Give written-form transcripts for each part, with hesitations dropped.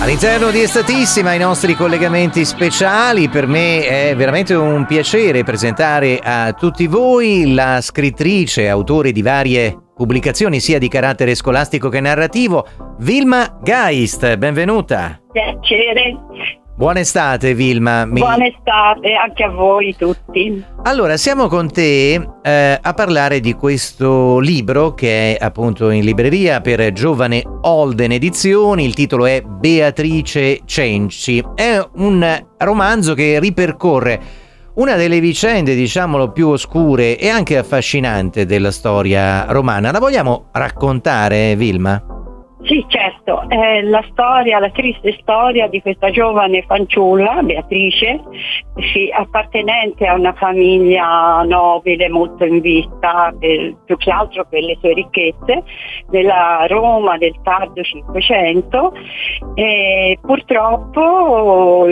All'interno di Estatissima, i nostri collegamenti speciali, per me è veramente un piacere presentare a tutti voi la scrittrice, autore di varie pubblicazioni sia di carattere scolastico che narrativo, Vilma Geist. Benvenuta. Piacere. Buona estate, Vilma. Buona estate anche a voi tutti. Allora, siamo con te a parlare di questo libro che è appunto in libreria per Giovane Olden Edizioni. Il titolo è Beatrice Cenci. È un romanzo che ripercorre una delle vicende, diciamolo, più oscure e anche affascinante della storia romana. La vogliamo raccontare, Vilma? Sì, certo, è la triste storia di questa giovane fanciulla, Beatrice, appartenente a una famiglia nobile molto in vista, più che altro per le sue ricchezze, della Roma del tardo Cinquecento, e purtroppo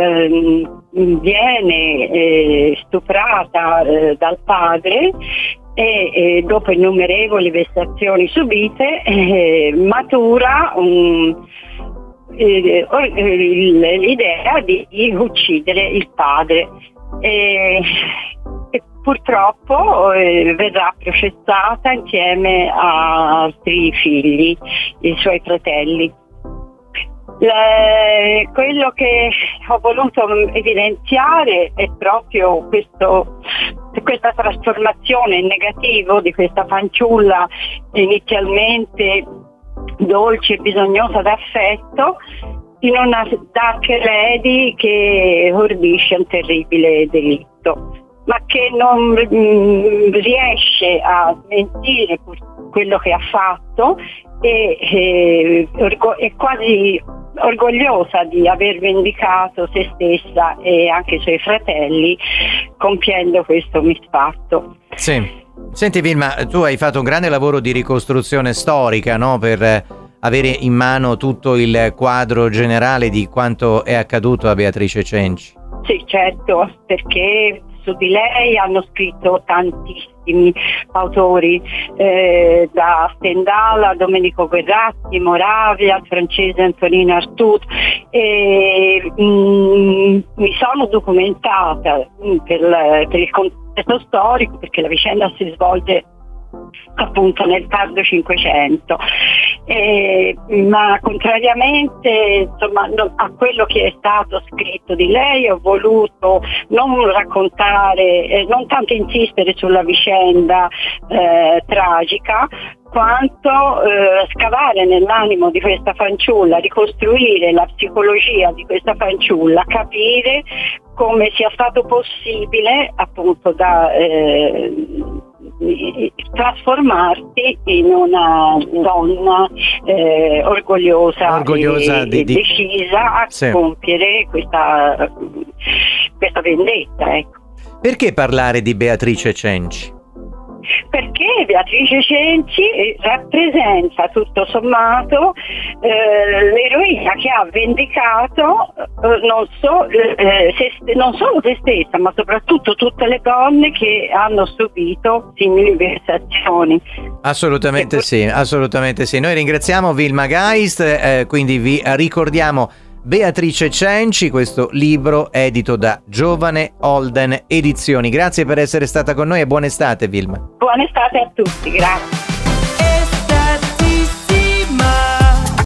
viene stuprata dal padre e dopo innumerevoli vessazioni subite matura l'idea di uccidere il padre e purtroppo verrà processata insieme a altri figli, i suoi fratelli. Quello che ho voluto evidenziare è proprio questa trasformazione in negativo di questa fanciulla inizialmente dolce e bisognosa d'affetto in una dark lady che ordisce un terribile delitto, ma che non riesce a smentire quello che ha fatto e è quasi orgogliosa di aver vendicato se stessa e anche i suoi fratelli compiendo questo misfatto. Sì. Senti Vilma, tu hai fatto un grande lavoro di ricostruzione storica, no? Per avere in mano tutto il quadro generale di quanto è accaduto a Beatrice Cenci. Sì, certo, perché su di lei hanno scritto tantissimi autori, da Stendhal a Domenico Guerratti, Moravia, al francese Antonino Artaud, e mi sono documentata per il contesto storico, perché la vicenda si svolge appunto nel tardo Cinquecento, ma contrariamente a quello che è stato scritto di lei ho voluto non raccontare, non tanto insistere sulla vicenda tragica, quanto scavare nell'animo di questa fanciulla, ricostruire la psicologia di questa fanciulla, capire come sia stato possibile appunto da trasformarsi in una donna orgogliosa e decisa a compiere questa vendetta, ecco. Perché parlare di Beatrice Cenci? Perché Beatrice Cenci rappresenta tutto sommato l'eroina che ha vendicato non solo se stessa, ma soprattutto tutte le donne che hanno subito simili vessazioni. Assolutamente sì, assolutamente sì. Noi ringraziamo Vilma Geist, quindi vi ricordiamo Beatrice Cenci, questo libro edito da Giovane Olden Edizioni. Grazie per essere stata con noi e buona estate, Vilma. Buona estate a tutti, grazie.